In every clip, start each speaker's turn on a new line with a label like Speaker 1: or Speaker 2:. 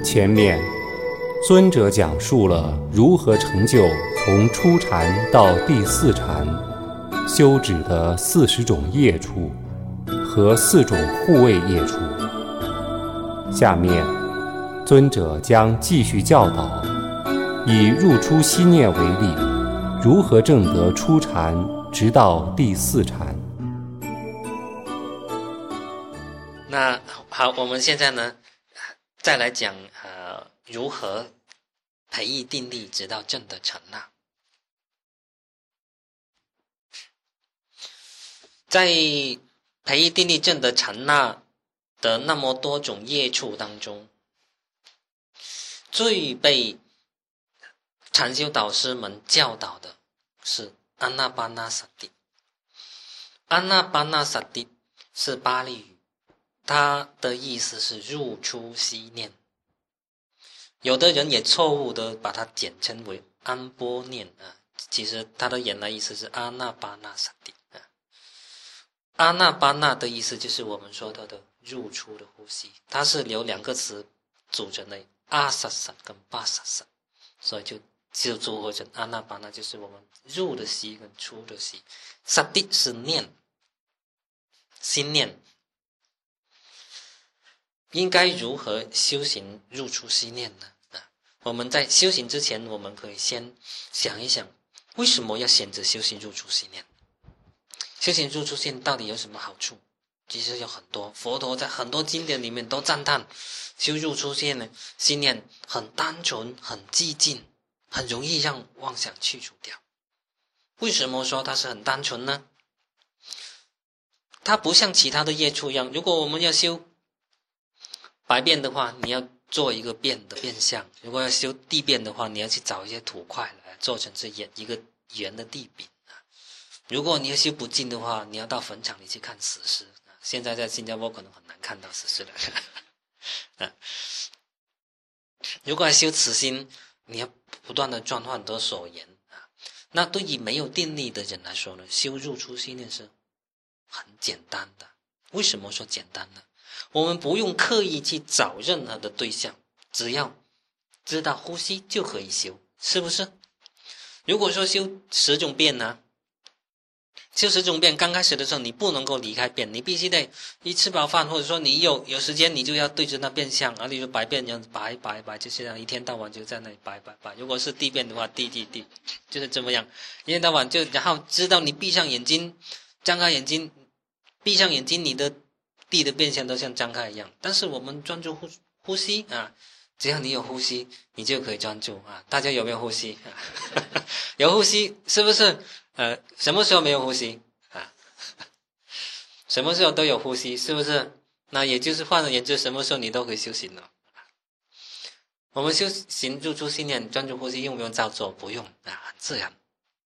Speaker 1: 前面尊者讲述了如何成就从初禅到第四禅修止的40种业处和4种护卫业处。下面尊者将继续教导，以入出息念为例，如何证得初禅直到第4禅。
Speaker 2: 那好，我们现在呢再来讲如何培育定力直到证得禅那。在培育定力证得禅那的那么多种业处当中，最被禅修导师们教导的是阿那巴那萨蒂。阿那巴那萨蒂是巴利语，它的意思是入出息念。有的人也错误的把它简称为安波念其实它的原来意思是阿那巴那萨蒂。阿那巴那的意思就是我们说到的入出的呼吸，它是由2个词组成的，阿萨萨跟巴萨萨，所以就组合成阿那巴那，就是我们入的息跟出的息。萨蒂是念，心念。应该如何修行入出息念呢？我们在修行之前，我们可以先想一想，为什么要选择修行入出息念？修行入出息念到底有什么好处？其实有很多，佛陀在很多经典里面都赞叹修入出息念很单纯、很寂静，很容易让妄想去除掉。为什么说它是很单纯呢？它不像其他的业处一样，如果我们要修白变的话，你要做一个变的变相；如果要修地变的话，你要去找一些土块来做成是一个圆的地饼。如果你要修不净的话，你要到坟场里去看死尸。现在在新加坡可能很难看到死尸了。如果要修慈心，你要不断的转换很多所言。那对于没有定力的人来说呢，修入出息念是很简单的。为什么说简单呢？我们不用刻意去找任何的对象，只要知道呼吸就可以修，是不是？如果说修10种变呢，修10种变，刚开始的时候你不能够离开变，你必须得一吃饱饭，或者说你有时间，你就要对着那变相，例如白变这样子白，就是这样一天到晚就在那里白。如果是地变的话，地，就是这么样，一天到晚就，然后知道你闭上眼睛，张开眼睛，闭上眼睛，你的地的变相都像张开一样。但是我们专注呼吸只要你有呼吸，你就可以专注大家有没有呼吸有呼吸是不是？什么时候没有呼吸什么时候都有呼吸，是不是？那也就是换而言之，什么时候你都可以修行了。我们修行入出息念专注呼吸，用不用照做？不用很自然，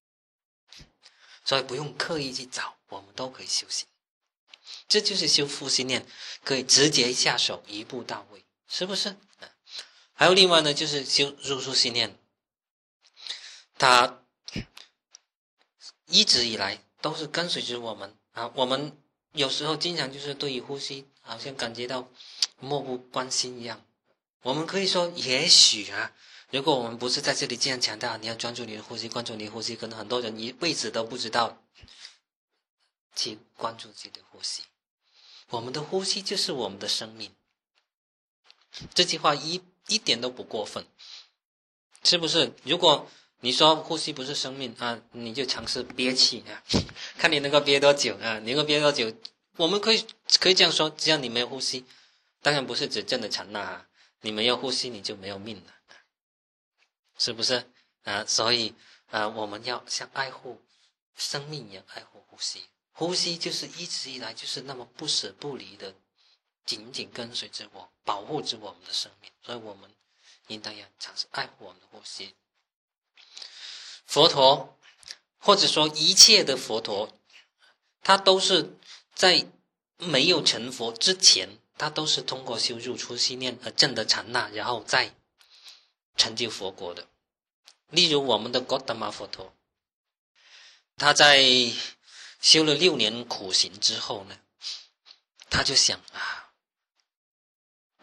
Speaker 2: 所以不用刻意去找，我们都可以修行。这就是修呼吸念，可以直接下手，一步到位，是不是？还有另外呢，就是修入出息念，它一直以来都是跟随着我们我们有时候经常就是对于呼吸好像感觉到漠不关心一样。我们可以说也许如果我们不是在这里这样强调你要专注你的呼吸，关注你的呼吸，可能很多人一辈子都不知道去关注自己的呼吸。我们的呼吸就是我们的生命，这句话一点都不过分，是不是？如果你说呼吸不是生命你就尝试憋气看你能够憋多久你能够憋多久。我们可以这样说，只要你没有呼吸，当然不是指证的禅那你没有呼吸你就没有命了，是不是所以我们要像爱护生命一样爱护呼吸。呼吸就是一直以来就是那么不舍不离的紧紧跟随着我，保护着我们的生命，所以我们应当要尝试爱护我们的呼吸。佛陀或者说一切的佛陀，他都是在没有成佛之前，他都是通过修入出息念而证得禅那，然后再成就佛国的。例如我们的哥达玛佛陀，他在修了6年苦行之后呢，他就想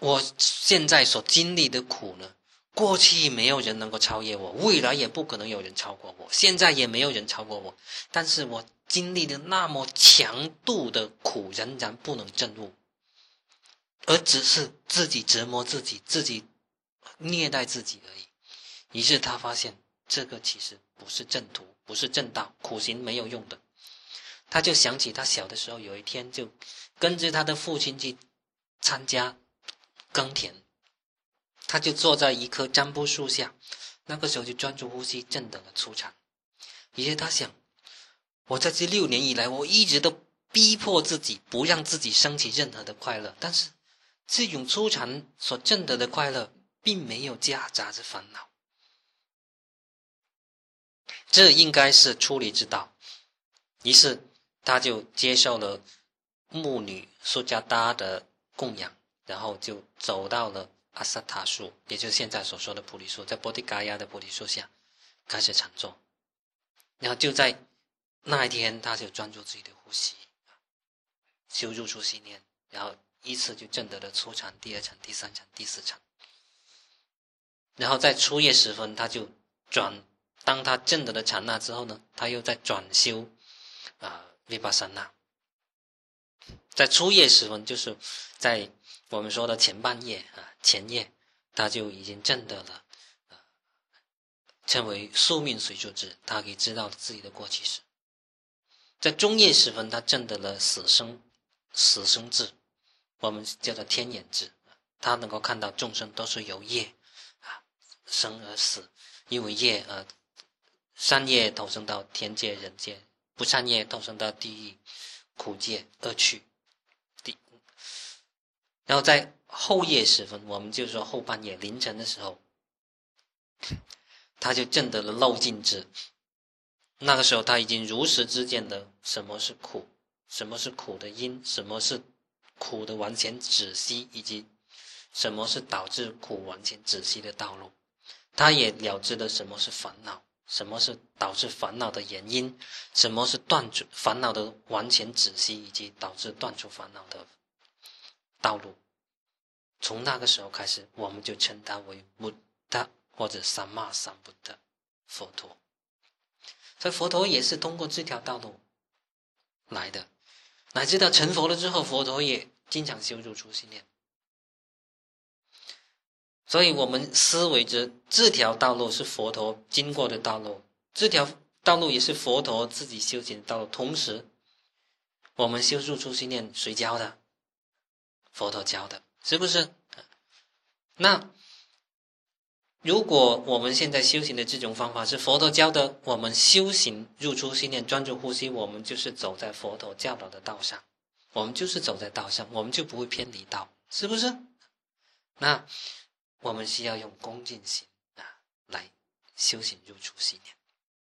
Speaker 2: 我现在所经历的苦呢，过去没有人能够超越我，未来也不可能有人超过我，现在也没有人超过我，但是我经历的那么强度的苦仍然不能证悟，而只是自己折磨自己，自己虐待自己而已。于是他发现这个其实不是正途，不是正道，苦行没有用的。他就想起他小的时候有一天就跟着他的父亲去参加耕田，他就坐在一棵占卜树下，那个时候就专注呼吸，证得了初禅。于是他想，我在这6年以来，我一直都逼迫自己不让自己升起任何的快乐，但是这种初禅所证得的快乐并没有夹杂着烦恼，这应该是出离之道。于是他就接受了牧女苏加达的供养，然后就走到了阿萨塔树，也就是现在所说的菩提树，在波提嘎亚的菩提树下开始禅坐。然后就在那一天，他就专注自己的呼吸，修入出息念，然后依次就证得了初禅、第2禅、第3禅、第4禅。然后在初夜时分，他就当他证得了禅那之后呢，他又在转修vipassana。在初夜时分，就是在我们说的前半夜前夜，他就已经证得了称为宿命随住智，他可以知道自己的过去式。在中夜时分，他证得了死生智，我们叫做天眼智，他能够看到众生都是由业生而死，因为业善业投生到天界人界，不善业投生到地狱苦界恶趣。然后在后夜时分，我们就说后半夜凌晨的时候，他就证得了漏尽智。那个时候他已经如实知见了什么是苦，什么是苦的因，什么是苦的完全止息，以及什么是导致苦完全止息的道路。他也了知了什么是烦恼，什么是导致烦恼的原因，什么是断除烦恼的完全止息，以及导致断除烦恼的道路。从那个时候开始，我们就称他为布达或者萨玛萨布达佛陀。所以佛陀也是通过这条道路来的，乃至到成佛了之后，佛陀也经常修入出息念。所以我们思维着这条道路是佛陀经过的道路，这条道路也是佛陀自己修行的道路。同时我们修入出息念谁教的？佛陀教的，是不是？那如果我们现在修行的这种方法是佛陀教的，我们修行入出息念专注呼吸，我们就是走在佛陀教导的道上，我们就是走在道上，我们就不会偏离道，是不是？那我们需要用恭敬心来修行入出息念。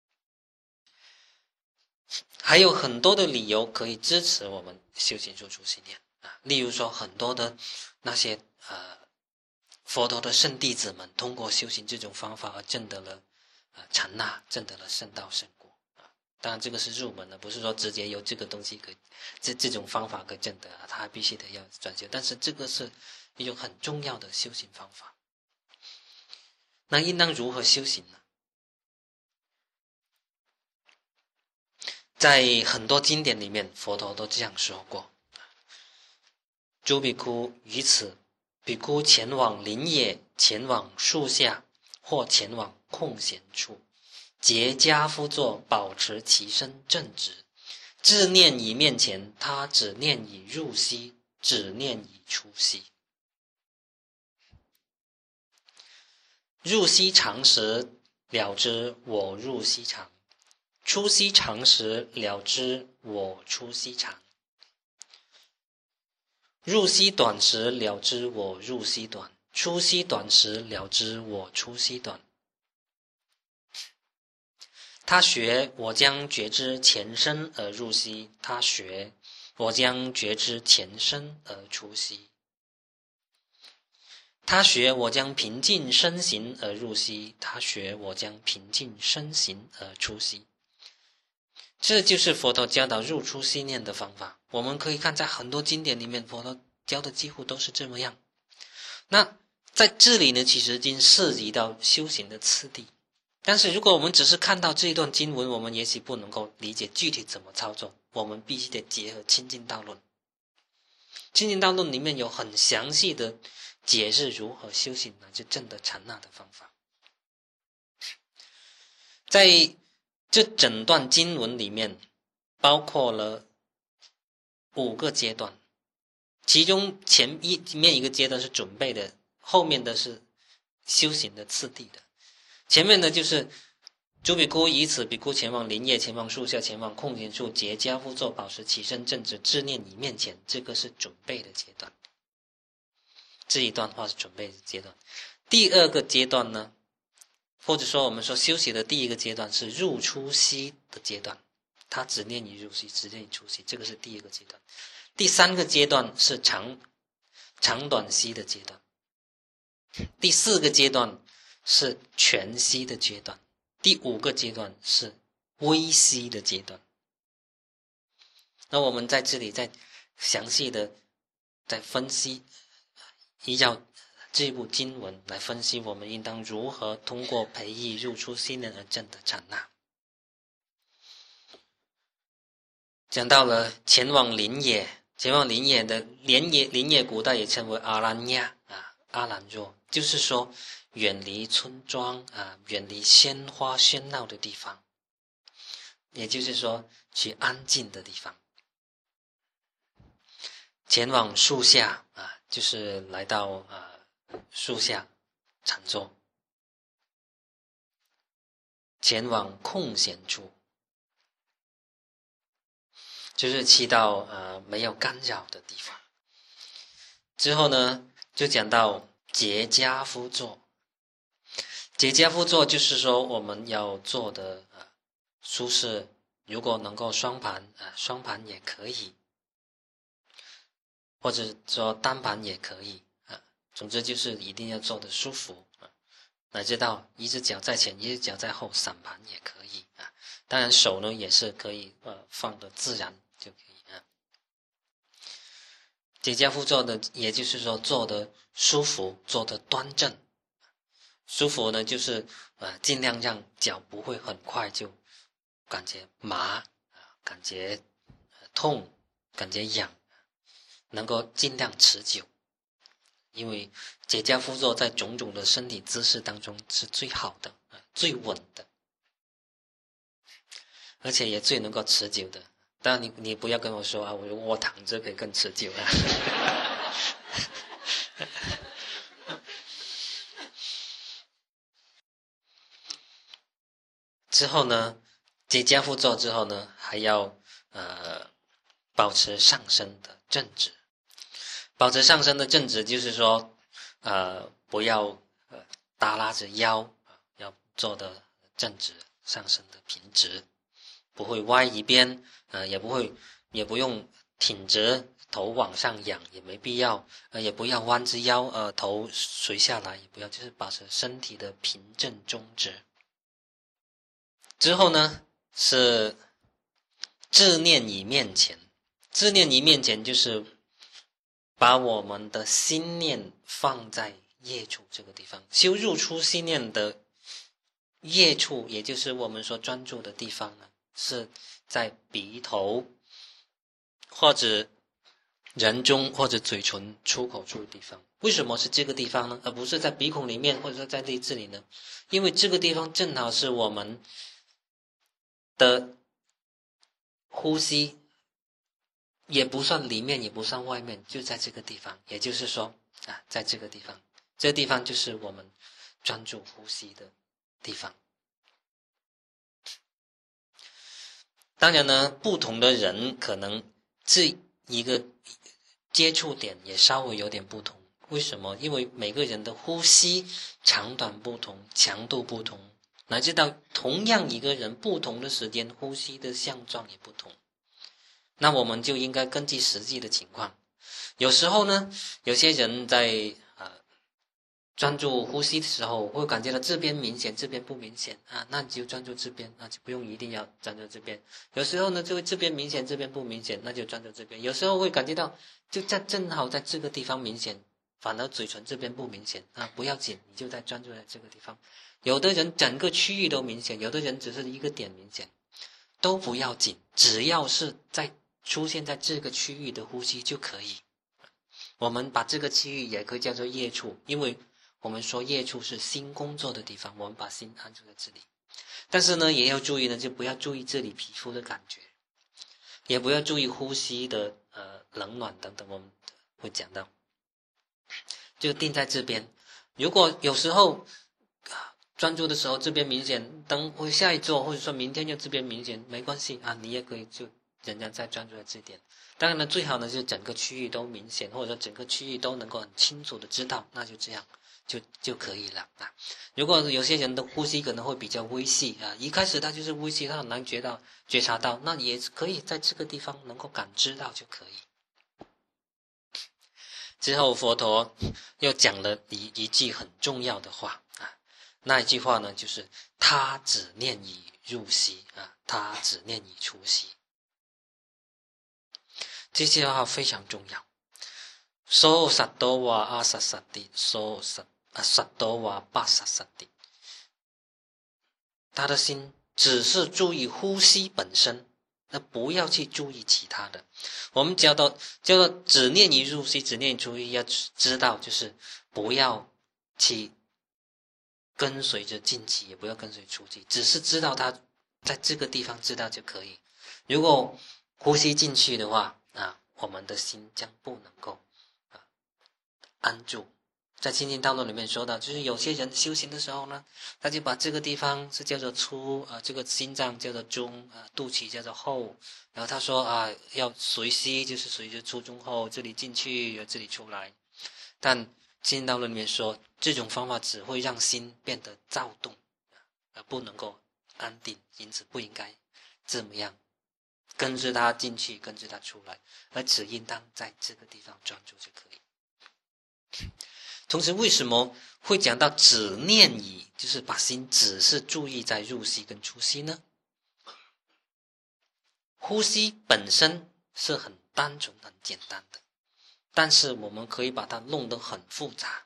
Speaker 2: 还有很多的理由可以支持我们修行入出息念例如说很多的那些佛陀的圣弟子们通过修行这种方法而证得了禅那，证得了圣道圣果当然这个是入门的，不是说直接有这个东西可以这种方法可以证得他必须得要转修，但是这个是一种很重要的修行方法。那应当如何修行呢？在很多经典里面佛陀都这样说过，诸比丘于此，比丘前往林野，前往树下，或前往空闲处，结跏趺坐，保持其身正直，自念以面前，他只念以入息，只念以出息。入息常时，了知我入息常；出息常时，了知我出息常；入息短时，了知我入息短；出息短时，了知我出息短。他学，我将觉知前身而入息；他学，我将觉知前身而出息。他学，我将平静身形而入息；他学，我将平静身形而出息。这就是佛陀教导入出息念的方法。我们可以看在很多经典里面，佛陀教的几乎都是这么样。 那在这里呢，其实已经涉及到修行的次第。但是如果我们只是看到这一段经文，我们也许不能够理解具体怎么操作，我们必须得结合清净道论。清净道论里面有很详细的解释如何修行乃至证得禅那的方法。在这整段经文里面包括了5个阶段，其中前面一个阶段是准备的，后面的是修行的次第的。前面呢就是诸比丘以此比丘前往林业，前往树下，前往空闲处，结跏趺坐，保持起身正直，自念以面前，这个是准备的阶段。这一段话是准备的阶段。第2个阶段呢，或者说我们说修习的第1个阶段是入出息的阶段，他只念于入息，只念于出息，这个是第1个阶段。第3个阶段是长短息的阶段。第4个阶段是全息的阶段。第5个阶段是微息的阶段。那我们在这里再详细的再分析，依照这部经文来分析，我们应当如何通过培育入出息念而证得禅那。讲到了前往林野，前往林野的林野古代也称为阿兰亚阿兰若，就是说远离村庄远离鲜花喧闹的地方，也就是说去安静的地方。前往树下就是来到树下禅坐。前往空闲处，就是去到没有干扰的地方。之后呢就讲到结跏趺坐。结跏趺坐就是说我们要坐的舒适，如果能够双盘也可以，或者说单盘也可以总之就是一定要坐得舒服乃至到一只脚在前，一只脚在后，散盘也可以当然手呢也是可以放得自然就可以结跏趺坐的，也就是说坐得舒服，坐得端正。舒服呢就是尽量让脚不会很快就感觉麻感觉痛感觉痒，能够尽量持久。因为结跏趺坐在种种的身体姿势当中是最好的最稳的，而且也最能够持久的。当然你不要跟我说我躺着可以更持久之后呢结跏趺坐之后呢还要保持上身的正直。保持上身的正直就是说不要耷拉着腰要做的正直，上身的平直，不会歪一边也不用挺直头往上仰，也没必要也不要弯着腰头垂下来，也不要，就是保持身体的平正中直。之后呢是自念以面前。自念以面前就是把我们的心念放在业处这个地方。修入出息念的业处，也就是我们所专注的地方呢，是在鼻头或者人中或者嘴唇出口处的地方。为什么是这个地方呢，而不是在鼻孔里面或者说在这里呢？因为这个地方正好是我们的呼吸也不算里面也不算外面，就在这个地方。也就是说在这个地方，这个地方就是我们专注呼吸的地方。当然呢不同的人可能这一个接触点也稍微有点不同。为什么？因为每个人的呼吸长短不同，强度不同，乃至到同样一个人不同的时间呼吸的相状也不同。那我们就应该根据实际的情况。有时候呢有些人在专注呼吸的时候会感觉到这边明显这边不明显那你就专注这边，那就不用一定要专注这边。有时候呢就会这边明显这边不明显，那就专注这边。有时候会感觉到就正好在这个地方明显， 反而嘴唇这边不明显啊，不要紧，你就在专注在这个地方。有的人整个区域都明显，有的人只是一个点明显，都不要紧，只要是出现在这个区域的呼吸就可以。我们把这个区域也可以叫做业处，因为我们说业处是心工作的地方，我们把心安住在这里。但是呢，也要注意呢，就不要注意这里皮肤的感觉，也不要注意呼吸的冷暖等等，我们会讲到。就定在这边。如果有时候专注的时候这边明显，等会下一座或者说明天就这边明显，没关系啊，你也可以就仍然在专注在这点。当然呢，最好呢是整个区域都明显，或者说整个区域都能够很清楚的知道，那就这样就可以了啊。如果有些人的呼吸可能会比较微细啊，一开始他就是微细，他很难觉察到，那也可以在这个地方能够感知到就可以。之后佛陀又讲了一句很重要的话啊，那一句话呢就是他只念已入息啊，他只念已出息。这句话非常重要。so sato wa asasati so sato wa pasasati， 他的心只是注意呼吸本身，那不要去注意其他的。我们叫做只念一入息，只念一出息，要知道就是不要去跟随着进气，也不要跟随出气，只是知道它在这个地方知道就可以。如果呼吸进去的话啊，我们的心将不能够安住。在清净道论里面说到，就是有些人修行的时候呢，他就把这个地方是叫做粗这个心脏叫做中肚脐叫做后，然后他说要随息，就是随着粗中后，这里进去这里出来。但清净道论里面说，这种方法只会让心变得躁动，而不能够安定，因此不应该这么样跟着他进去，跟着他出来，而只应当在这个地方专注就可以。同时为什么会讲到只念已，就是把心只是注意在入息跟出息呢？呼吸本身是很单纯很简单的，但是我们可以把它弄得很复杂。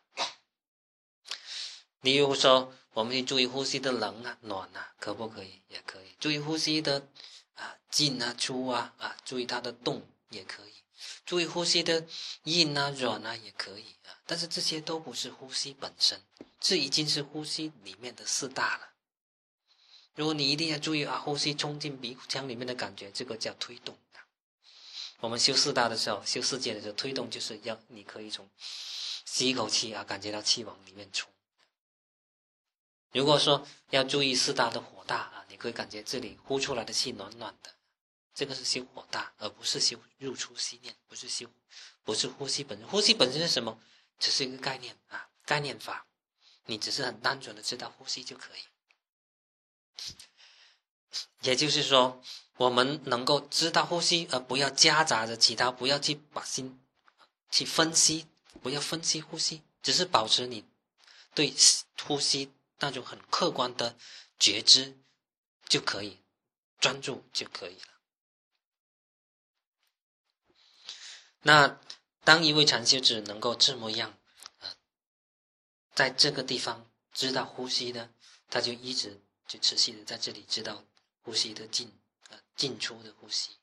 Speaker 2: 例如说我们去注意呼吸的冷暖可不可以？也可以。注意呼吸的进出注意它的动也可以。注意呼吸的硬软也可以但是这些都不是呼吸本身，这已经是呼吸里面的四大了。如果你一定要注意呼吸冲进鼻腔里面的感觉，这个叫推动。我们修四大的时候，修四界的时候，推动就是要你可以从吸一口气感觉到气往里面冲。如果说要注意四大的火大你可以感觉这里呼出来的气暖暖的，这个是修火大，而不是修入出息念，不是呼吸本身。呼吸本身是什么？只是一个概念概念法，你只是很单纯的知道呼吸就可以。也就是说，我们能够知道呼吸，而不要夹杂着其他，不要去把心去分析，不要分析呼吸，只是保持你对呼吸那种很客观的觉知就可以，专注就可以了。那当一位禅修者能够这么样在这个地方知道呼吸呢，他就一直就持续的在这里知道呼吸的进出的呼吸。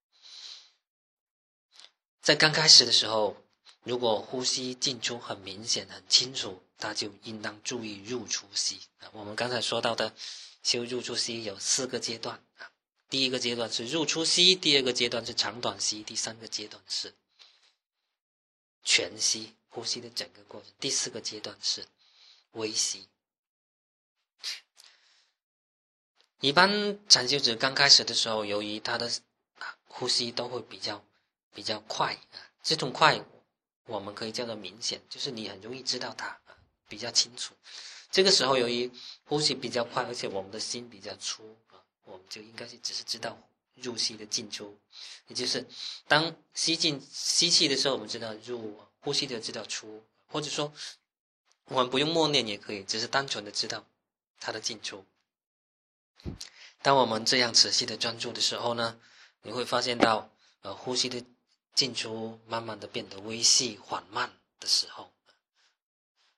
Speaker 2: 在刚开始的时候，如果呼吸进出很明显很清楚，他就应当注意入出息。我们刚才说到的修入出息有4个阶段第一个阶段是入出息，第二个阶段是长短息，第三个阶段是全息，呼吸的整个过程，第4个阶段是微息。一般禅修者刚开始的时候，由于他的呼吸都会比较快这种快我们可以叫做明显，就是你很容易知道它比较清楚。这个时候由于呼吸比较快，而且我们的心比较粗我们就应该是只是知道入息的进出，也就是当吸气的时候我们知道入，呼吸的知道出，或者说我们不用默念也可以，只是单纯的知道它的进出。当我们这样持续的专注的时候呢，你会发现到呼吸的进出慢慢的变得微细缓慢的时候，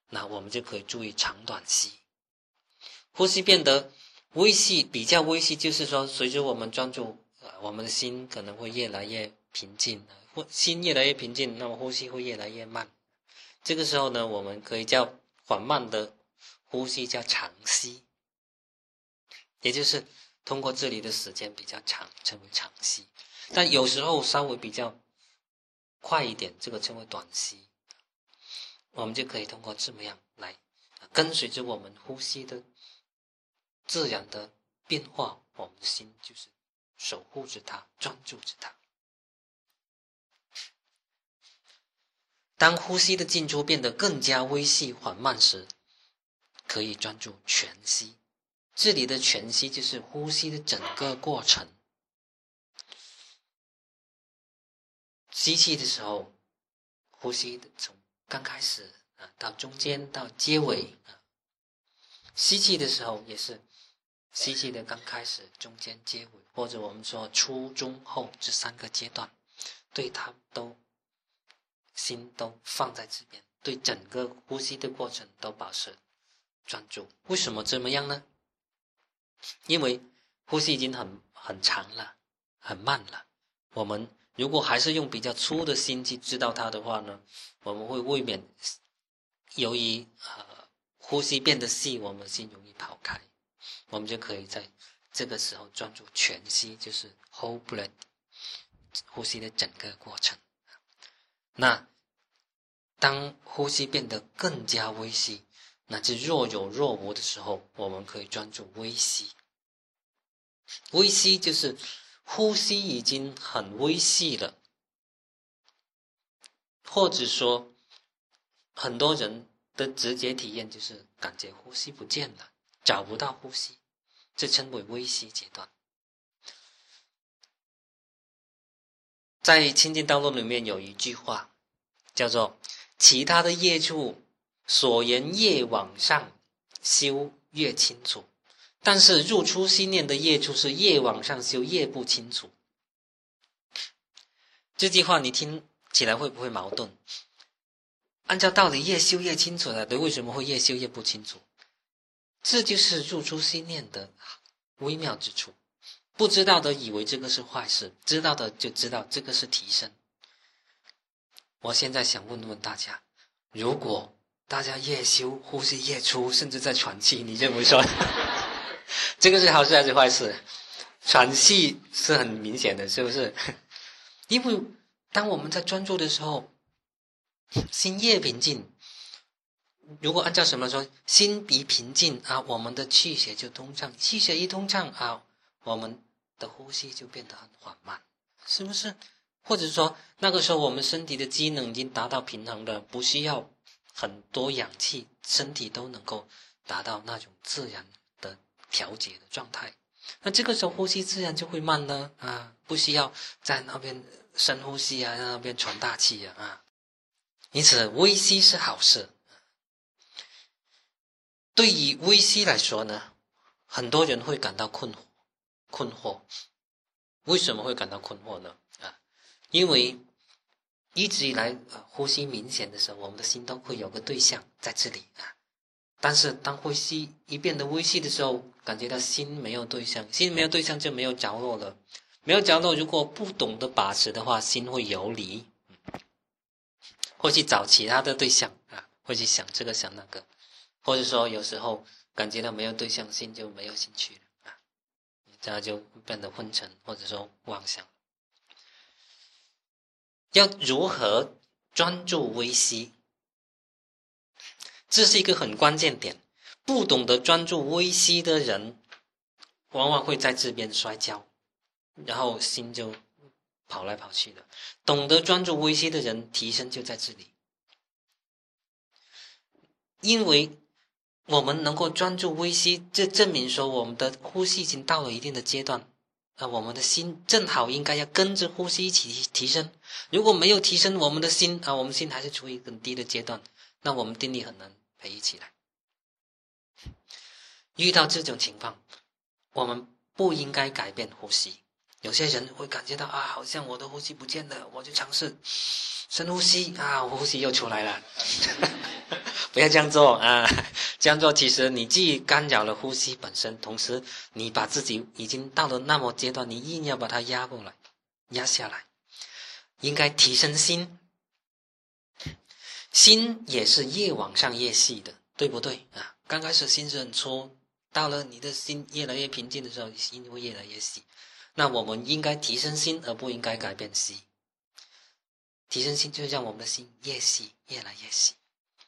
Speaker 2: 那我们就可以注意长短息。呼吸变得微细，比较微细，就是说随着我们专注，我们的心可能会越来越平静，心越来越平静，那么呼吸会越来越慢。这个时候呢，我们可以叫缓慢的呼吸叫长息，也就是通过这里的时间比较长，称为长息。但有时候稍微比较快一点，这个称为短息。我们就可以通过这么样来跟随着我们呼吸的自然的变化，我们的心就是守护着它，专注着它。当呼吸的进出变得更加微细缓慢时，可以专注全息。这里的全息就是呼吸的整个过程。吸气的时候，呼吸的从刚开始到中间到结尾，吸气的时候也是吸气的刚开始、中间、结尾，或者我们说初、中、后这3个阶段，对它都心都放在这边，对整个呼吸的过程都保持专注。为什么这么样呢？因为呼吸已经很长了，很慢了。我们如果还是用比较粗的心去知道它的话呢，我们会未免由于呼吸变得细，我们心容易跑开。我们就可以在这个时候专注全息，就是 whole breath， 呼吸的整个过程。那当呼吸变得更加微细，乃至若有若无的时候，我们可以专注微吸。微吸就是呼吸已经很微细了，或者说很多人的直觉体验就是感觉呼吸不见了，找不到呼吸，这称为微吸阶段。在清净道论里面有一句话叫做其他的业处所言越往上修越清楚，但是入出心念的业处是越往上修越不清楚。这句话你听起来会不会矛盾？按照道理越修越清楚了，对，为什么会越修越不清楚？这就是入出心念的微妙之处。不知道的以为这个是坏事，知道的就知道这个是提升。我现在想问问大家，如果大家越修呼吸越粗，甚至在喘气，你认为说这个是好事还是坏事？喘气是很明显的，是不是？因为当我们在专注的时候，心越平静，如果按照什么说，心一平静我们的气血就通畅，气血一通畅我们的呼吸就变得很缓慢，是不是？或者说那个时候我们身体的机能已经达到平衡了，不需要很多氧气，身体都能够达到那种自然的调节的状态。那这个时候呼吸自然就会慢了不需要在那边深呼吸在那边喘大气因此微吸是好事。对于微吸来说呢，很多人会感到困惑。为什么会感到困惑呢？因为一直以来呼吸明显的时候，我们的心都会有个对象在这里但是当呼吸一变得微细的时候，感觉到心没有对象，心没有对象就没有着落了。没有着落，如果不懂得把持的话，心会游离，会去找其他的对象会去想这个想那个，或者说有时候感觉到没有对象，心就没有兴趣了这样就变得昏沉，或者说妄想。要如何专注微吸？这是一个很关键点。不懂得专注微吸的人，往往会在这边摔跤，然后心就跑来跑去的。懂得专注微吸的人，提升就在这里。因为我们能够专注微吸，这证明说我们的呼吸已经到了一定的阶段我们的心正好应该要跟着呼吸一起提升。如果没有提升我们的心我们心还是处于很低的阶段，那我们定力很难培育起来。遇到这种情况，我们不应该改变呼吸。有些人会感觉到好像我的呼吸不见了，我就尝试深呼吸呼吸又出来了不要这样做啊！这样做其实你既干扰了呼吸本身，同时你把自己已经到了那么阶段，你硬要把它压过来、压下来。应该提升心，心也是越往上越细的，对不对啊？刚开始心是很粗，到了你的心越来越平静的时候，心会越来越细。那我们应该提升心，而不应该改变心。提升心就是让我们的心越细，越来越细。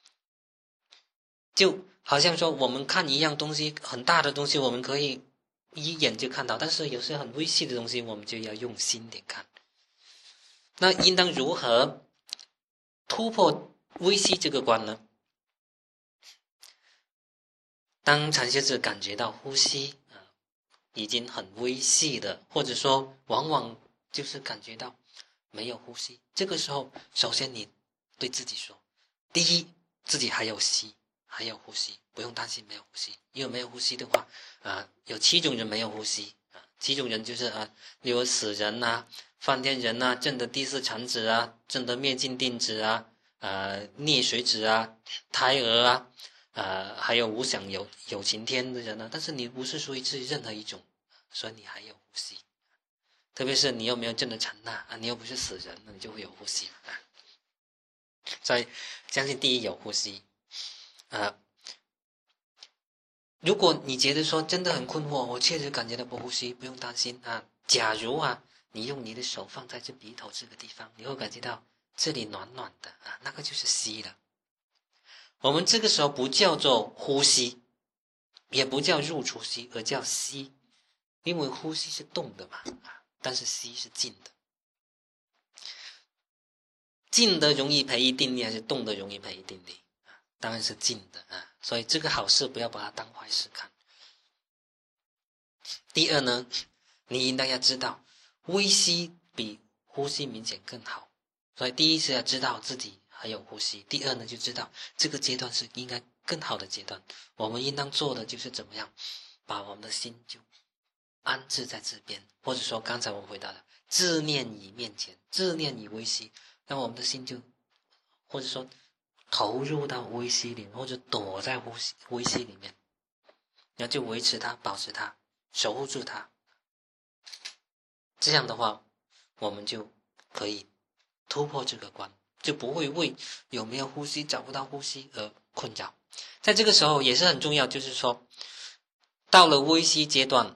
Speaker 2: 就好像说我们看一样东西，很大的东西我们可以一眼就看到，但是有些很微细的东西我们就要用心点看。那应当如何突破微细这个关呢？当禅修者感觉到呼吸已经很微细的，或者说往往就是感觉到没有呼吸，这个时候首先你对自己说，第一，自己还有吸，还有呼吸，不用担心没有呼吸。因为没有呼吸的话有7种人没有呼吸7种人就是例如死人梵天人证得第4禅子证得灭尽定子溺水子胎儿还有无想有情天的人但是你不是属于自己任何一种，所以你还有呼吸。特别是你又没有证得禅那你又不是死人，那你就会有呼吸所以相信第一有呼吸如果你觉得说真的很困惑，我确实感觉到不呼吸，不用担心假如你用你的手放在这鼻头这个地方，你会感觉到这里暖暖的那个就是吸了。我们这个时候不叫做呼吸，也不叫入出吸，而叫吸，因为呼吸是动的嘛但是吸是静的。静的容易培育定力，还是动的容易培育定力？当然是静的所以这个好事不要把它当坏事看。第二呢，你应当要知道微吸比呼吸明显更好。所以第一是要知道自己还有呼吸，第二呢就知道这个阶段是应该更好的阶段。我们应当做的就是怎么样把我们的心就安置在这边，或者说刚才我们回答的自念以面前，自念以微吸，让我们的心就或者说投入到微吸里面，或者躲在微吸里面，然后就维持它，保持它，守护住它。这样的话我们就可以突破这个关，就不会为有没有呼吸找不到呼吸而困扰。在这个时候也是很重要，就是说到了微吸阶段，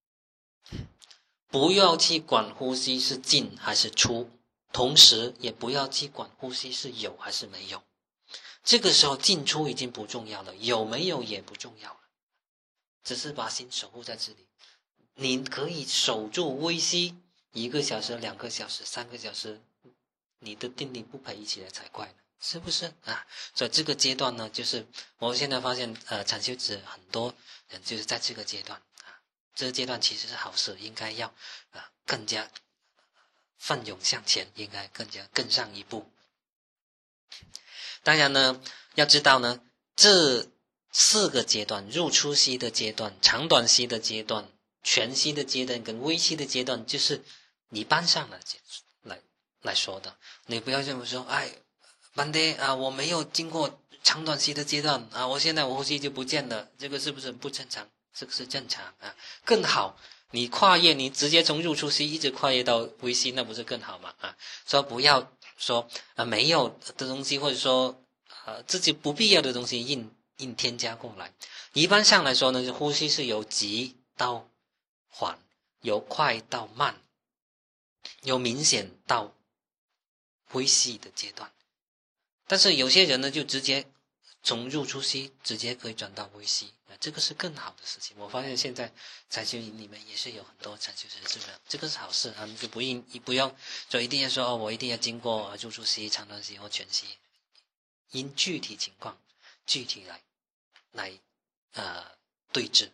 Speaker 2: 不要去管呼吸是进还是出，同时也不要去管呼吸是有还是没有。这个时候进出已经不重要了，有没有也不重要了，只是把心守护在这里。你可以守住微吸1个小时、2个小时、3个小时，你的定力不培育起来才怪呢，是不是所以这个阶段呢，就是我现在发现禅修者很多人就是在这个阶段这个阶段其实是好事，应该要更加奋勇向前，应该更上一步。当然呢，要知道呢，这4个阶段，入出息的阶段、长短息的阶段、全息的阶段跟微息的阶段，就是一般上来说的。你不要这么说，班爹我没有经过长短息的阶段我现在我呼吸就不见了，这个是不是不正常？这个是正常更好。你跨越，你直接从入出息一直跨越到微息，那不是更好吗？所以不要说没有的东西，或者说自己不必要的东西硬添加过来。一般上来说呢，呼吸是由急到缓，由快到慢，由明显到微细的阶段。但是有些人呢，就直接从入出息直接可以转到微吸这个是更好的事情。我发现现在禅修营里面也是有很多禅修者是这个是好事你就不用就一定要说我一定要经过入出息、长短息或全息，因具体情况具体来对治。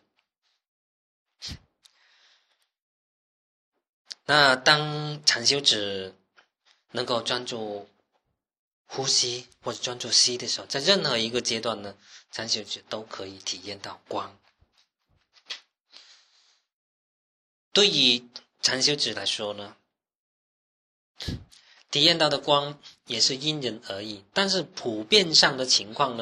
Speaker 2: 那当禅修者能够专注呼吸或者专注吸的时候，在任何一个阶段呢，禅修者都可以体验到光。对于禅修者来说呢，体验到的光也是因人而异，但是普遍上的情况呢，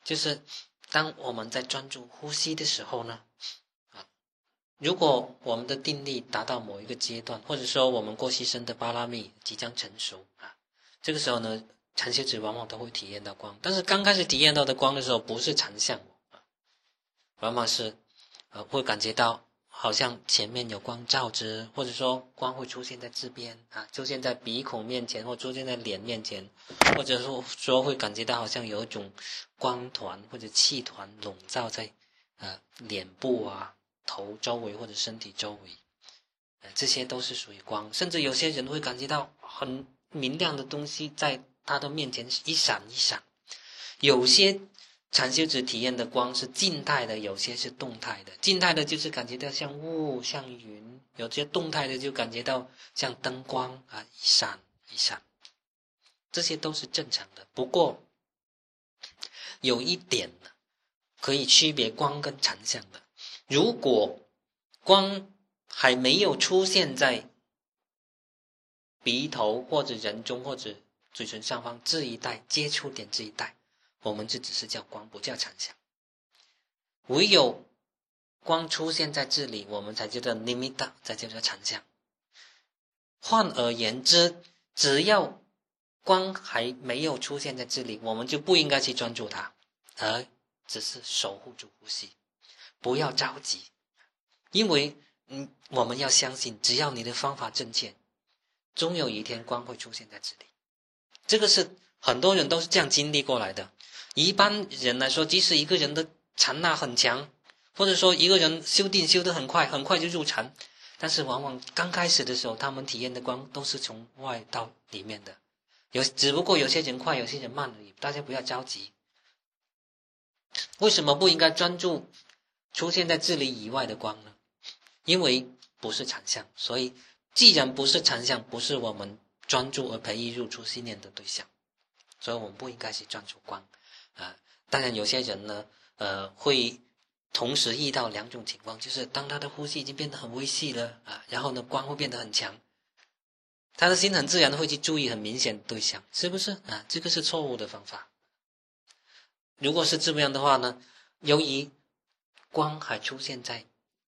Speaker 2: 就是当我们在专注呼吸的时候呢，如果我们的定力达到某一个阶段，或者说我们过去生的巴拉密即将成熟这个时候呢，禅修者往往都会体验到光。但是刚开始体验到的光的时候，不是禅相往往是会感觉到好像前面有光照着，或者说光会出现在这边出现在鼻孔面前，或出现在脸面前，或者说会感觉到好像有一种光团或者气团笼罩在脸部头周围或者身体周围，这些都是属于光。甚至有些人会感觉到很明亮的东西在他的面前一闪一闪。有些禅修者体验的光是静态的，有些是动态的。静态的就是感觉到像雾像云，有些动态的就感觉到像灯光一闪一闪，这些都是正常的。不过有一点呢，可以区别光跟禅相的，如果光还没有出现在鼻头或者人中或者嘴唇上方这一带接触点这一带，我们就只是叫光，不叫禅相。唯有光出现在这里，我们才叫做 nimitta， 才叫做禅相。换而言之，只要光还没有出现在这里，我们就不应该去专注它，而只是守护住呼吸，不要着急。因为我们要相信，只要你的方法正确，终有一天光会出现在这里。这个是很多人都是这样经历过来的。一般人来说，即使一个人的禅那很强，或者说一个人修定修得很快，很快就入禅，但是往往刚开始的时候，他们体验的光都是从外到里面的，只不过有些人快，有些人慢而已，大家不要着急。为什么不应该专注出现在这里以外的光呢？因为不是禅相，所以既然不是禅相，不是我们专注而培育入出信念的对象，所以我们不应该去专注光当然有些人呢会同时遇到两种情况，就是当他的呼吸已经变得很微细了然后呢光会变得很强，他的心很自然的会去注意很明显的对象，是不是这个是错误的方法。如果是这样的话呢，由于光还出现在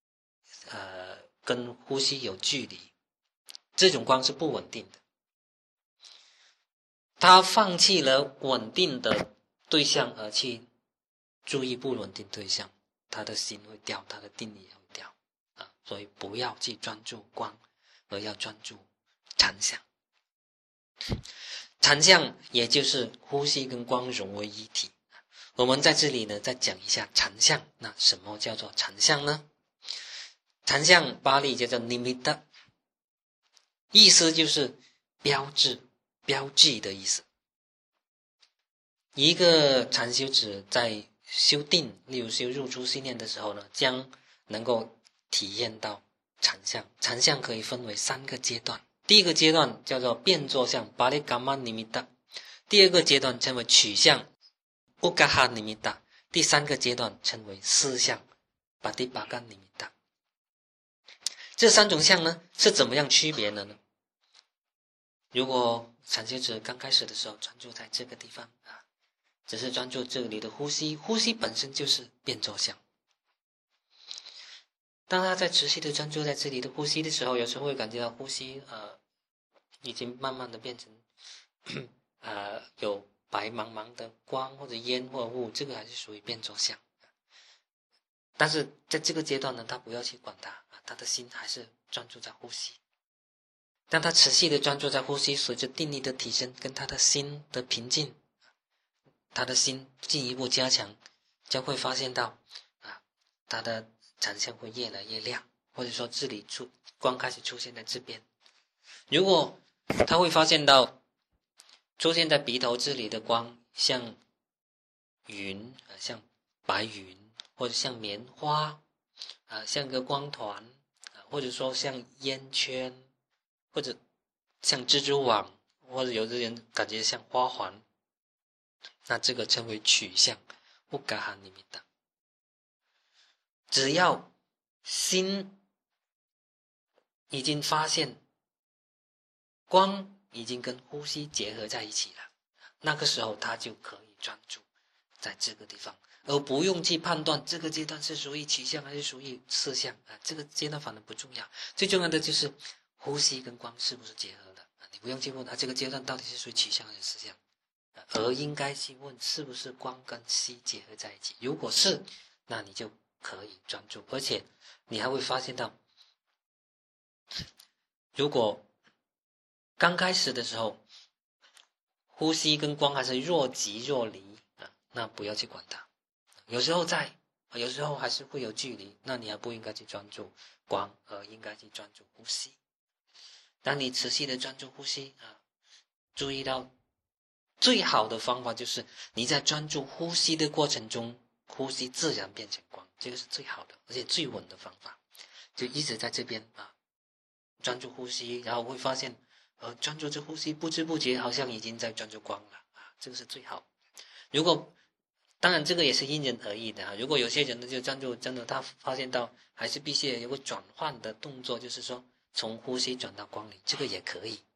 Speaker 2: 跟呼吸有距离，这种光是不稳定的，他放弃了稳定的对象而去注意不稳定对象，他的心会掉，他的定力也会掉所以不要去专注光，而要专注禅相。禅相也就是呼吸跟光融为一体。我们在这里呢再讲一下禅相。那什么叫做禅相呢？禅相巴利叫做 nimitta， 意思就是标志、标记的意思。一个禅修者在修定，例如修入出信念的时候呢，将能够体验到禅相。禅相可以分为3个阶段。第一个阶段叫做变作相 Parikamma nimitta， 第二个阶段称为取相 Ugaha nimitta， 第3个阶段称为思相 Patipaka nimitta。 这3种相呢是怎么样区别的呢？如果禅修者刚开始的时候专注在这个地方只是专注这里的呼吸，呼吸本身就是变作相。当他在持续的专注在这里的呼吸的时候，有时候会感觉到呼吸已经慢慢的变成有白茫茫的光或者烟或雾，这个还是属于变作相。但是在这个阶段呢，他不要去管它他的心还是专注在呼吸。当他持续的专注在呼吸，随着定力的提升跟他的心的平静，他的心进一步加强，将会发现到他的禅相会越来越亮，或者说这里光开始出现在这边。如果他会发现到出现在鼻头这里的光像云像白云，或者像棉花像个光团或者说像烟圈，或者像蜘蛛网，或者有的人感觉像花环，那这个称为取相 Ugaha nimitta。 只要心已经发现光已经跟呼吸结合在一起了，那个时候他就可以专注在这个地方，而不用去判断这个阶段是属于取向还是属于色相啊，这个阶段反而不重要，最重要的就是呼吸跟光是不是结合的啊，你不用去问这个阶段到底是属于取向还是色相，而应该去问是不是光跟息结合在一起，如果是，那你就可以专注，而且你还会发现到，如果刚开始的时候呼吸跟光还是若即若离啊，那不要去管它，有时候在，有时候还是会有距离，那你还不应该去专注光，而应该去专注呼吸。当你持续的专注呼吸啊，注意到最好的方法就是你在专注呼吸的过程中，呼吸自然变成光，这个是最好的而且最稳的方法，就一直在这边啊，专注呼吸，然后会发现专注这呼吸，不知不觉好像已经在专注光了啊，这个是最好。如果当然这个也是因人而异的啊，如果有些人呢就专注，真的他发现到还是必须有个转换的动作，就是说从呼吸转到光里，这个也可以。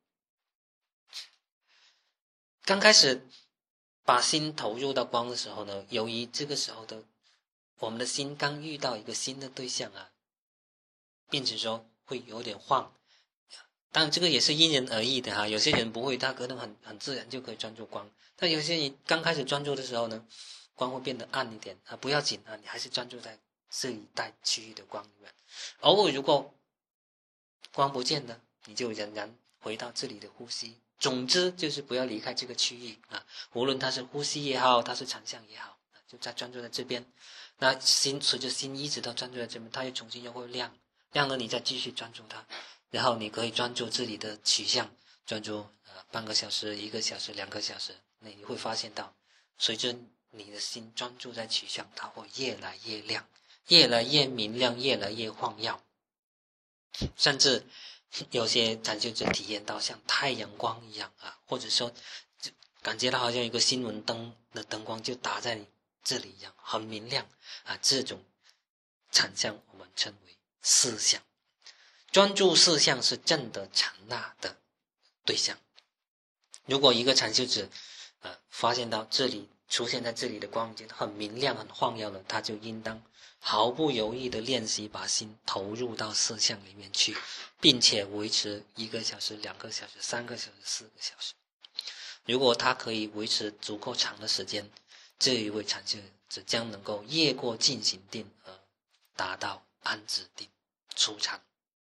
Speaker 2: 刚开始把心投入到光的时候呢，由于这个时候的我们的心刚遇到一个新的对象啊，变成说会有点晃，当然这个也是因人而异的哈，有些人不会，他可能很自然就可以专注光，但有些人刚开始专注的时候呢，光会变得暗一点啊，不要紧啊，你还是专注在这一带区域的光里面，偶尔如果光不见了，你就仍然回到这里的呼吸，总之就是不要离开这个区域啊，无论它是呼吸也好，它是长相也好，就在专注在这边，那心随着心一直到专注在这边，它又重新又会亮了，你再继续专注它，然后你可以专注自己的取向，专注半个小时、1个小时、2个小时，那你会发现到，随着你的心专注在取向，它会越来越亮，越来越明亮，越来越晃耀，甚至有些禅修者体验到像太阳光一样啊，或者说就感觉到好像有个新闻灯的灯光就打在你这里一样，很明亮啊，这种禅相我们称为四相。专注四相是证得禅那的对象。如果一个禅修者发现到这里出现在这里的光已经很明亮很晃耀了，他就应当毫不犹豫的练习把心投入到四相里面去，并且维持1个小时、2个小时、3个小时、4个小时。如果他可以维持足够长的时间，这一位禅修者将能够越过进行定而达到安止定出禅。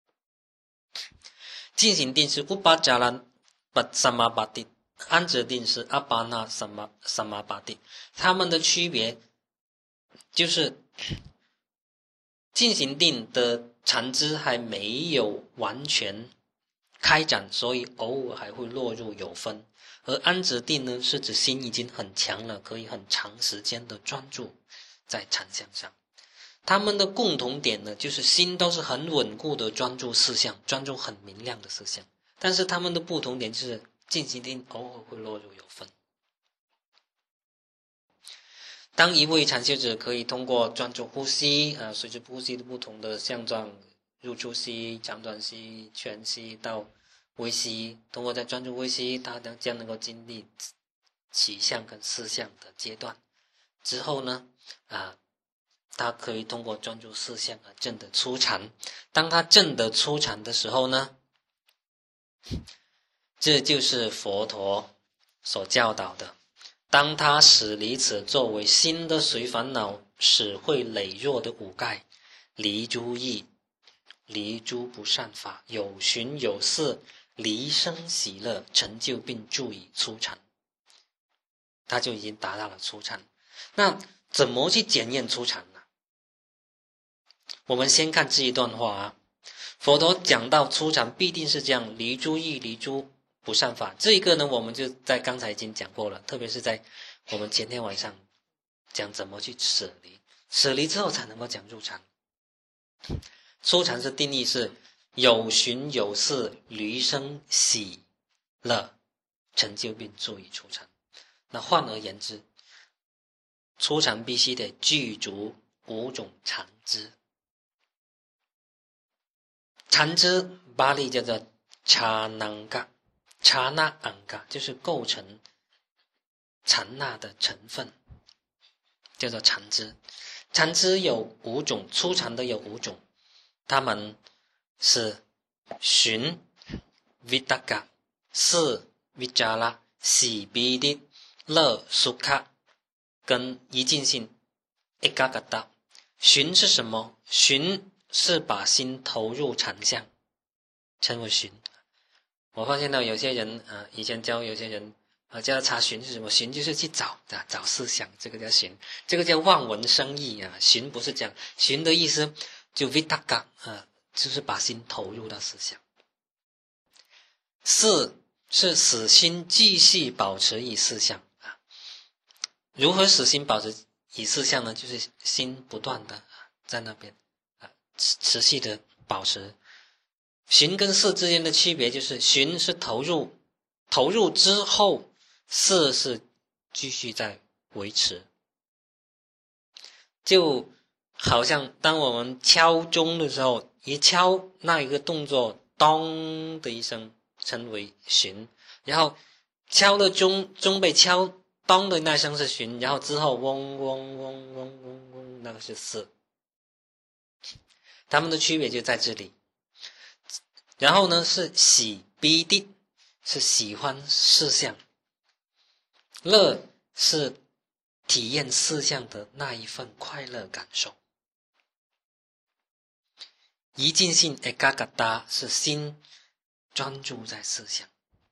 Speaker 2: 进行定是乌巴扎兰巴萨玛巴蒂，安止定是阿巴那萨玛巴蒂，它们的区别就是进行定的禅知还没有完全开展，所以偶尔还会落入有分，而安止定呢是指心已经很强了，可以很长时间的专注在禅相上。他们的共同点呢，就是心都是很稳固的专注四相，专注很明亮的四相，但是他们的不同点就是进行定偶尔会落入有分。当一位禅修者可以通过专注呼吸随着呼吸的不同的相状，入出息、长短息、全息到微息，通过在专注微息，他将能够经历起相跟四相的阶段之后呢他可以通过专注四相而证得初禅。当他证得初禅的时候呢，这就是佛陀所教导的，当他使离此作为心的随烦恼使会累弱的五盖，离诸意，离诸不善法，有寻有事，离生喜乐，成就并助以初禅，他就已经达到了初禅。那怎么去检验初禅呢？我们先看这一段话佛陀讲到初禅必定是这样，离诸意，离诸不善法。这一个呢，我们就在刚才已经讲过了，特别是在我们前天晚上讲怎么去舍离，舍离之后才能够讲入禅。初禅是定义是有寻有事，离生喜乐，成就并助以初禅。那换而言之，初禅必须得具足5种禅知。禅知巴利叫做查那安嘎，就是构成禅那的成分。 叫做禅知。禅知有5种，初禅的有5种，他们是寻 Vitakka、四 Vichara、喜 Piti、乐 Sukha 跟一境性 Ekaggata。寻是什么？寻是把心投入禅相，称为寻。我发现到有些人以前教有些人叫他查询是什么？寻就是去找思想，这个叫寻，这个叫望文生义啊。寻不是这样，寻的意思就 Vitakka 就是把心投入到思想。四是使心继续保持以思想啊。如何使心保持以思想呢？就是心不断的在那边持续的保持。寻跟四之间的区别就是寻是投入之后，四是继续在维持。就好像当我们敲钟的时候，一敲那一个动作咚的一声称为寻，然后敲的钟被敲咚的那声是寻，然后之后嗡嗡嗡嗡嗡嗡那个是四。它们的区别就在这里。然后呢是喜 Piti 是喜欢事项，乐是体验事项的那一份快乐感受，一境性 Ekaggata 是心专注在事项。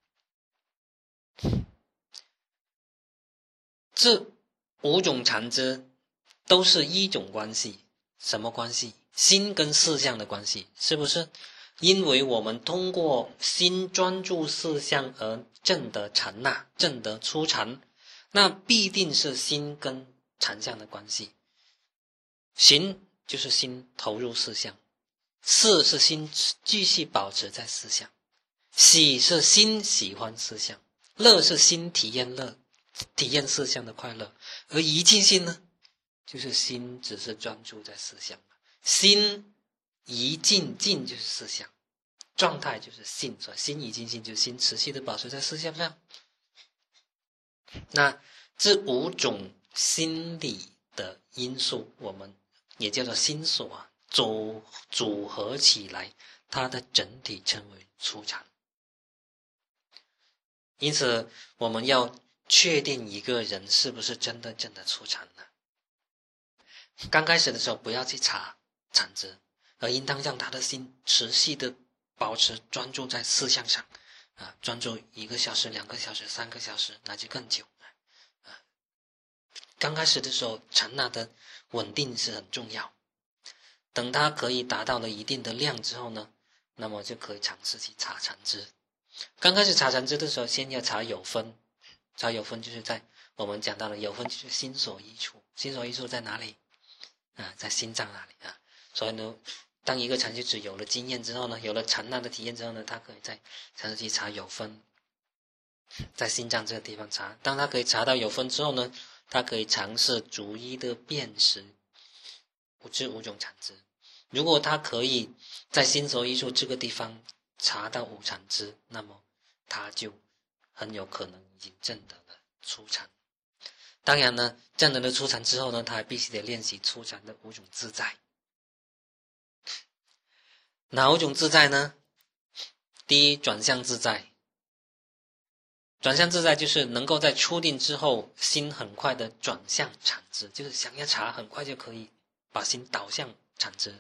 Speaker 2: 这5种禅知都是一种关系，什么关系？心跟事项的关系，是不是？因为我们通过心专注事项而证得禅那，证得初禅，那必定是心跟禅相的关系。行就是心投入事项，四是心继续保持在事项，喜是心喜欢事项，乐是心体验事项的快乐，而一境性呢，就是心只是专注在事项，心一境境就是事项，状态就是性，所以心一境性就是心持续的保持在事项上。那这5种心理的因素，我们也叫做心所组合起来，它的整体称为初禅。因此我们要确定一个人是不是真的初禅呢？刚开始的时候不要去查禅知，而应当让他的心持续的保持专注在事项上专注1个小时、2个小时、3个小时，乃至更久刚开始的时候禅那的稳定是很重要，等他可以达到了一定的量之后呢，那么就可以尝试去查禅知。刚开始查禅知的时候，先要查有分，查有分就是在我们讲到了有分就是心所依处，心所依处在哪里在心脏那里所以呢，当一个禅修者有了经验之后呢，有了禅那的体验之后呢，他可以再尝试去查有分，在心脏这个地方查。当他可以查到有分之后呢，他可以尝试逐一的辨识这5种禅知。如果他可以在心所依处这个地方查到5禅知，那么他就很有可能已经证得了初禅。当然呢，证得了初禅之后呢，他还必须得练习初禅的5种自在。哪5种自在呢？第一，转向自在。转向自在就是能够在初定之后，心很快的转向禅知，就是想要查很快就可以把心导向禅知。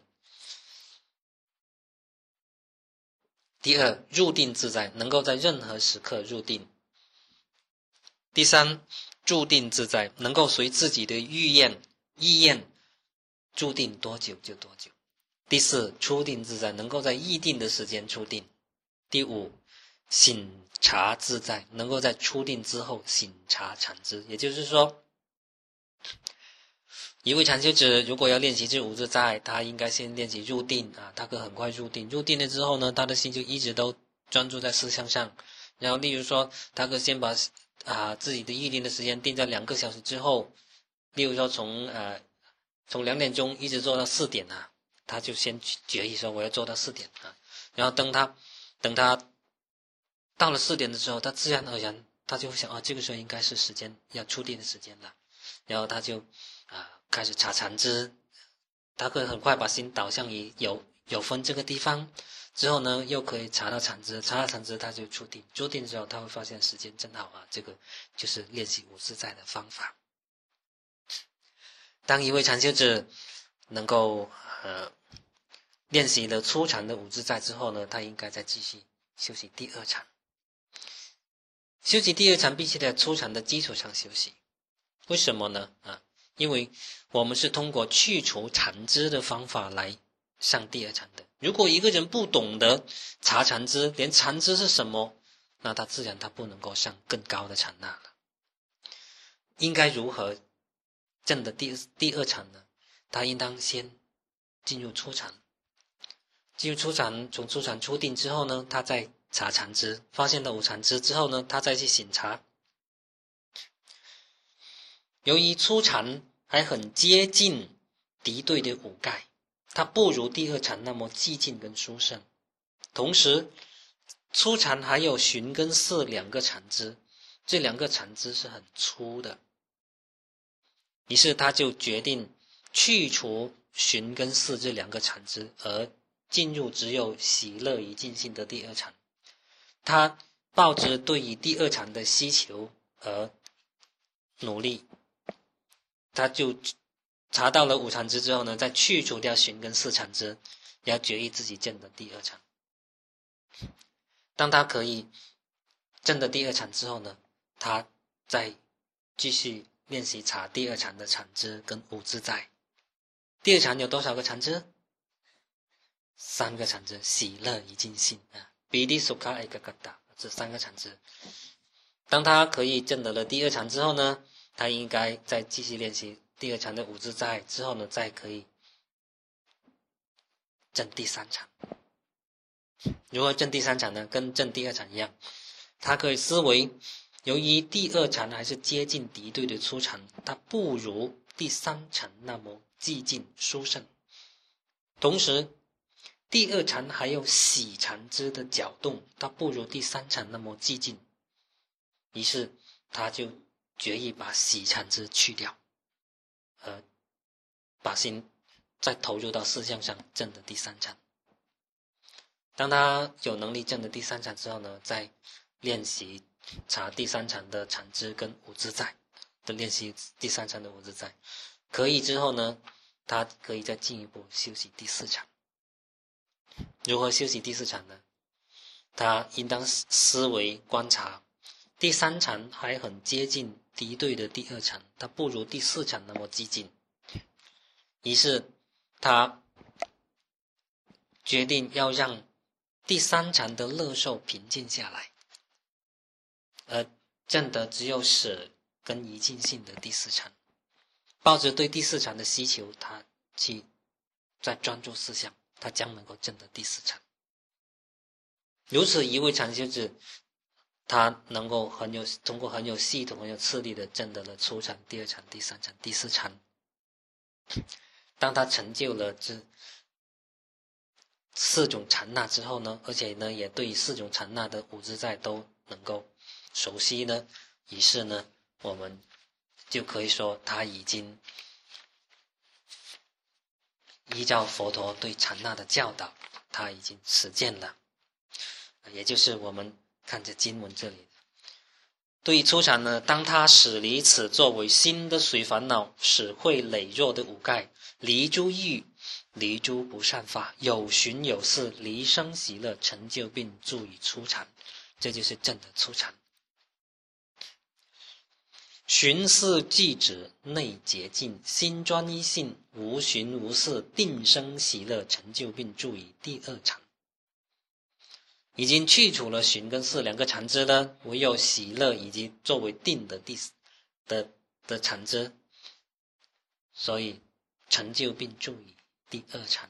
Speaker 2: 第二，入定自在，能够在任何时刻入定。第三，住定自在，能够随自己的意愿住定多久就多久。第四，出定自在，能够在意定的时间出定。第五，醒察自在，能够在出定之后醒察禅知。也就是说，一位禅修者如果要练习这5自在，他应该先练习入定他可以很快入定。入定了之后呢，他的心就一直都专注在事项上。然后例如说，他可以先把自己的意定的时间定在2个小时之后，例如说从2点钟一直做到4点他就先决议说我要做到4点然后等他到了4点的时候，他自然而然他就会想这个时候应该是时间要出定的时间了然后他就开始查禅支，他可以很快把心导向于有分这个地方，之后呢又可以查到禅支，查到禅支他就出定，出定之后他会发现时间正好这个就是练习无自在的方法。当一位禅修者能够练习了初禅的无自在之后呢，他应该再继续修习第二禅。修习第二禅必须在初禅的基础上修习，为什么呢？因为我们是通过去除禅支的方法来上第二禅的。如果一个人不懂得查禅支，连禅支是什么，那他自然他不能够上更高的禅那了。应该如何证的第二禅呢？他应当先进入初禅，从初禅出定之后呢，他再查禅支，发现了无禅支之后呢，他再去醒察。由于初禅还很接近敌对的五盖，它不如第二禅那么寂静跟殊胜。同时初禅还有寻跟四两个禅支，这两个禅支是很粗的，于是他就决定去除寻跟四这两个禅支，而进入只有喜乐与尽兴的第二禅。他抱着对于第二禅的需求而努力，他就查到了五禅支之后呢，再去除掉寻跟四禅支，要决意自己证的第二禅。当他可以证的第二禅之后呢，他再继续练习查第二禅的禅支跟无自在。第二禅有多少个禅支？3个禅支，喜乐与尽兴比利苏卡埃格嘎达，这3个禅支。当他可以证得了第二禅之后呢，他应该再继续练习第二禅的无自在，之后呢再可以证第三禅。如何证第三禅呢？跟证第二禅一样，他可以思维由于第二禅还是接近敌对的初禅，它不如第三禅那么寂静殊胜。同时第二禅还有喜禅支的搅动，它不如第三禅那么寂静，于是他就决意把喜禅支去掉，把心再投入到思想上，证的第三禅。当他有能力证的第三禅之后呢，再练习查第三禅的禅支跟无自在的练习，第三禅的无自在可以之后呢，他可以再进一步修习第四禅。如何修习第四禅呢？他应当思维观察，第三禅还很接近敌对的第二禅，它不如第四禅那么激进。于是他决定要让第三禅的乐受平静下来，而证得只有舍跟一尽性的第四禅。抱着对第四禅的需求，他去再专注思想，他将能够证得第四禅。如此一位禅修者，他能够通过很有系统很有次第的证得了初禅、第二禅、第三禅、第四禅。当他成就了这4种禅那之后呢，而且呢也对4种禅那的无自在都能够熟悉呢，于是呢我们就可以说他已经依照佛陀对禅那的教导，他已经实践了，也就是我们看着经文这里的。对于初禅呢，当他使离此作为新的随烦恼，使会累弱的五盖，离诸欲，离诸不善法，有寻有事，离生喜乐，成就并助于初禅，这就是正的初禅。寻事即止，内洁净，心专一性，无寻无事，定生喜乐，成就并助于第二禅。已经去除了寻跟事两个禅支呢，唯有喜乐以及作为定的的禅支，所以成就并助于第二禅。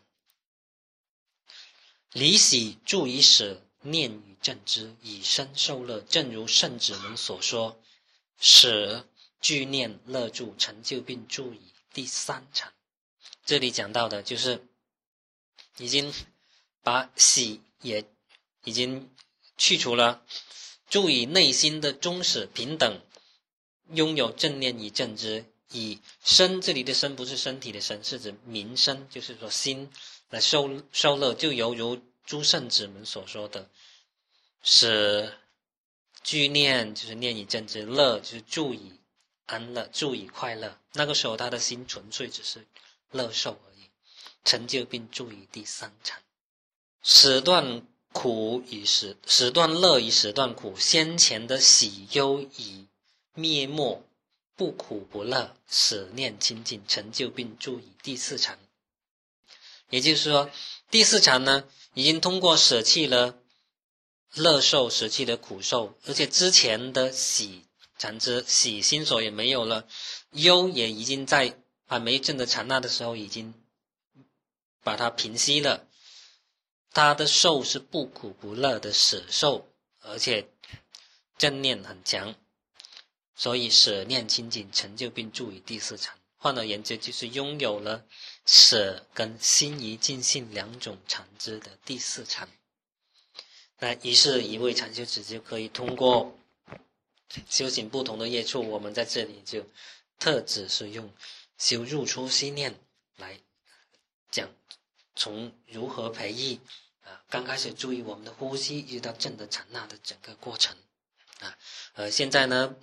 Speaker 2: 离喜助于舍，念与正知，以身受乐，正如圣旨门所说，舍具念乐助，成就并助于第三禅。这里讲到的就是已经把喜也已经去除了，助以内心的忠实平等，拥有正念与正知， 以身，这里的身不是身体的身，是指民生，就是说心来受乐，就犹如诸圣子们所说的，使具念就是念以正之，乐就是助以安乐，助以快乐。那个时候他的心纯粹只是乐受而已，成就并助以第三禅。使断苦与使断乐与使断苦，先前的喜忧已灭没，不苦不乐，使念清净，成就并助以第四禅。也就是说，第四禅呢，已经通过舍弃了乐受，舍弃了苦受，而且之前的喜禅之喜心所也没有了，忧也已经在还没证的禅那的时候已经把它平息了。他的受是不苦不乐的舍受，而且正念很强，所以舍念清净，成就并助于第四禅。换而言之，就是拥有了舍跟心仪尽性两种禅知的第四禅。那于是一位禅修子就可以通过修行不同的业处，我们在这里就特指是用修入出息念来讲，从如何培育刚开始注意我们的呼吸，一直到正的禅那的整个过程现在呢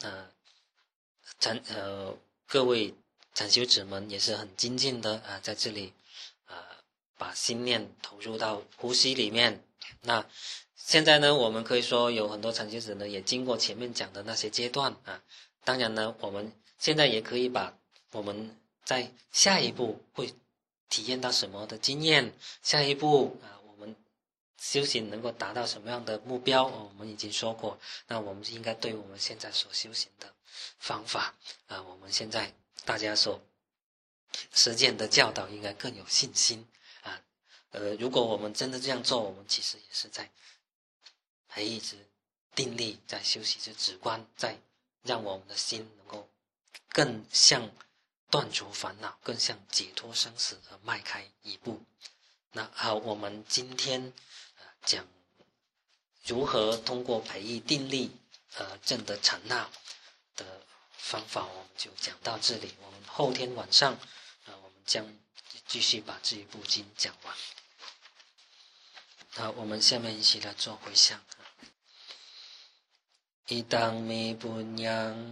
Speaker 2: 各位禅修子们也是很精进的在这里把心念投入到呼吸里面。那现在呢，我们可以说有很多禅修子呢也经过前面讲的那些阶段当然呢，我们现在也可以把我们在下一步会体验到什么的经验，下一步我们修行能够达到什么样的目标我们已经说过。那我们就应该对我们现在所修行的方法我们现在大家所实践的教导应该更有信心如果我们真的这样做，我们其实也是在培育之定力，在修习之止观，在让我们的心能够更向断除烦恼，更向解脱生死而迈开一步。那好，我们今天讲如何通过培育定力证得禅那的方法，我们就讲到这里。我们后天晚上我们将继续把这一部经讲完。好，我们下面一起来做回向。Idang me punyang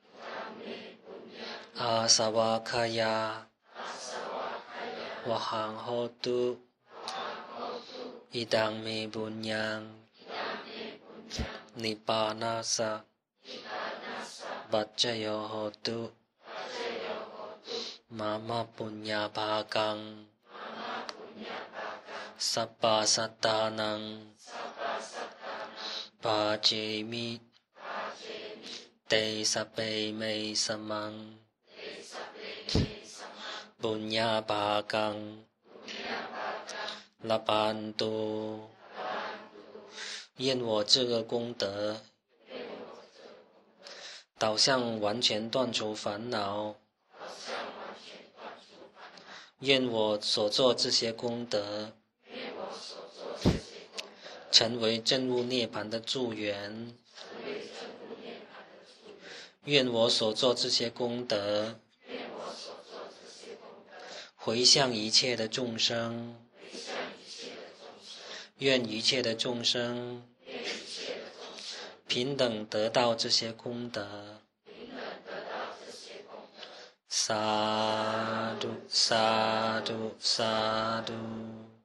Speaker 2: asawakaya wahang hotu idang me punyang nippanasa baccayo hotu mama punya bhagang sabba sattanang pajemi te sape me samang punya bhagang labantu 愿我这个功德导向完全断除烦恼，愿我所做这些功德成为证悟涅槃的助缘，愿我所做这些功德回向一切的众生，愿一切的众生平等得到这些功德。萨埵萨埵萨埵。